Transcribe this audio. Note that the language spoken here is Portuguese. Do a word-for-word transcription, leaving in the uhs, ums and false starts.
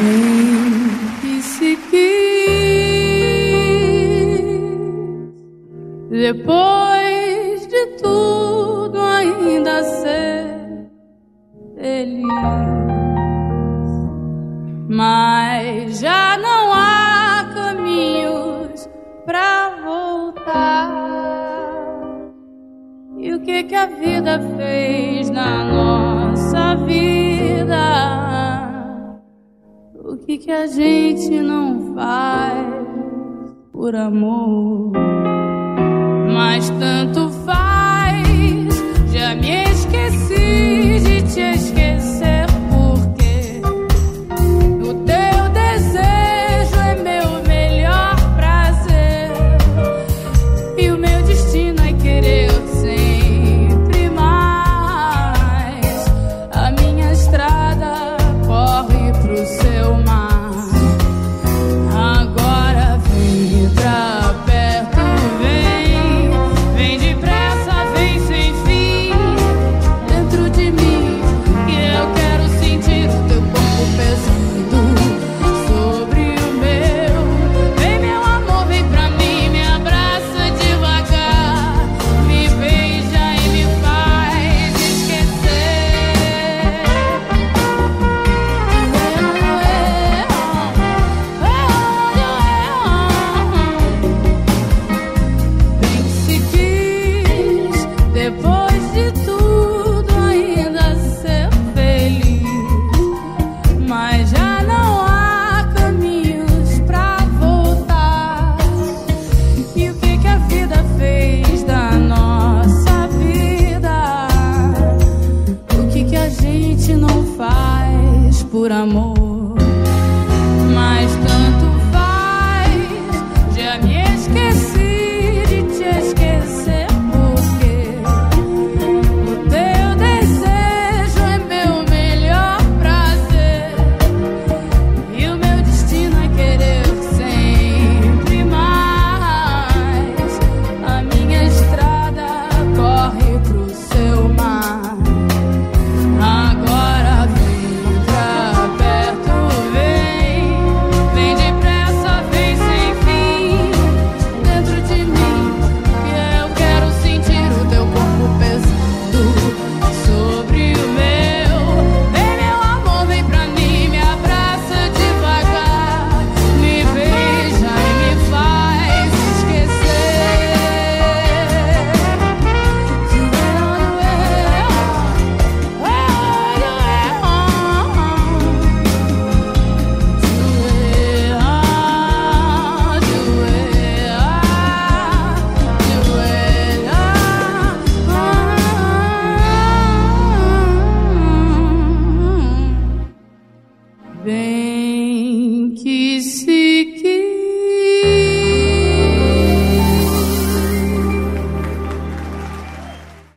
Bem que se quis, depois de tudo ainda ser feliz, mas já não há caminhos pra voltar. E o que que a vida fez na nossa vida? O que que a gente não faz por amor? Mas tanto faz, já me esqueci de te esquecer, porque o teu desejo é meu melhor prazer, e o meu destino é querer sempre mais. A minha estrada corre pro seu mar. Agora vem pra perto, vem, vem depressa, vem sem fim dentro de mim, que eu quero sentir o teu corpo pesando sobre o meu. Vem meu amor, vem pra mim, me abraça devagar, me beija e me faz esquecer. Bem que se quis, depois de tudo ainda ser feliz, mas já não há caminhos pra voltar. E o que que a vida fez da nossa vida? O que que a gente não faz por amor? Mas tanto faz, já me esqueci de te esquecer, porque o teu desejo é meu melhor prazer, e o meu destino é querer sempre mais. A minha estrada corre pro seu mar. Agora vem pra perto, vem, vem depressa, vem sem fim dentro de mim, que eu quero sentir o teu corpo pesando sobre o meu. Vem meu amor, vem pra mim, me abraça devagar, me beija e me faz esquecer. Bem que se